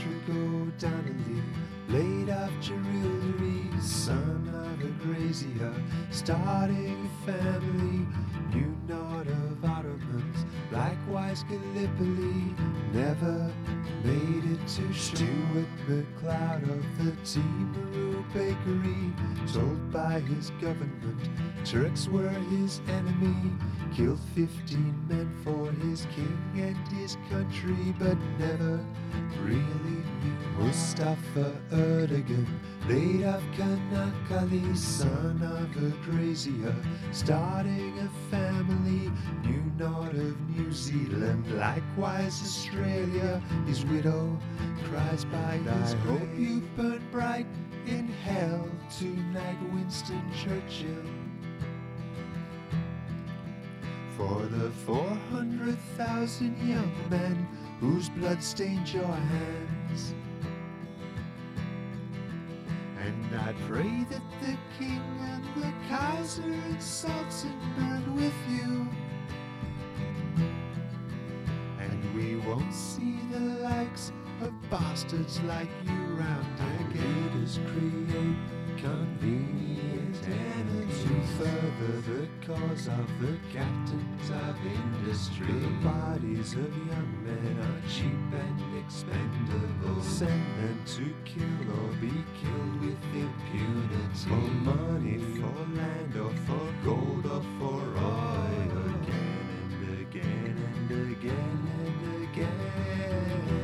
Patrick O'Donnelly, late after Hillary, son of a grazier, starting a family, knew not of Ottomans, likewise Gallipoli, never made it to Stuart MacLeod of the Timaru Bakery, told by his government Turks were his enemy, killed 15 men for his king and his country, but never really knew Mustafa Erdogan, late of Kanakali, son of a grazier, starting a family, knew not of New Zealand, likewise Australia, his widow cries by his grave. I hope you burn bright in hell tonight, Winston Churchill, for the 400,000 young men whose blood stained your hands. And I pray that the king and the Kaiser and Sultan burn with you, and we won't see the likes of bastards like you round again. Leaders create convenient ends to further the cause of the captains of industry. The bodies of young men are cheap and expendable. Send them to kill or be killed with impunity. For money, for land, or for gold, or for oil. Again and again and again and again.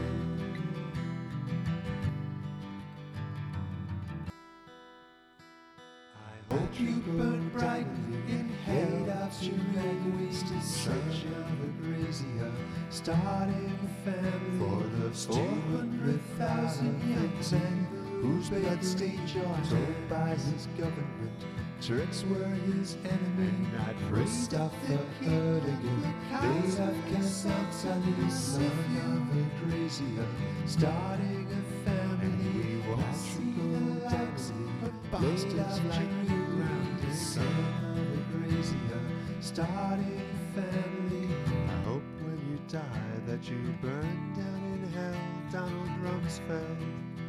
Hope you burn bright in hell after you wasted such of a grazier, starting a family for the 400,000 young men whose blood stained your hands. Told by his government Turks were his enemy, not Mustafa Erdogan, late of Kanakali, son of a grazier, starting a family, and we won't see the likes of bastards like you round, son of a grazier, starting a family. I hope when you die that you burn down in hell, Donald Rumsfeld,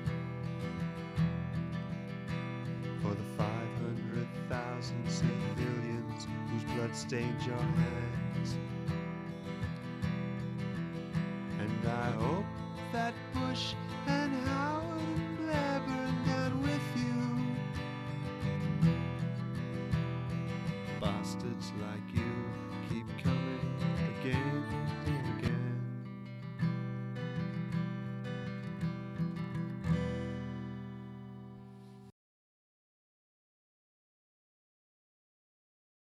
for the 500,000 civilians whose blood stained your hands. And I hope that Bush and Howard and Blair burn down with you, bastards like you.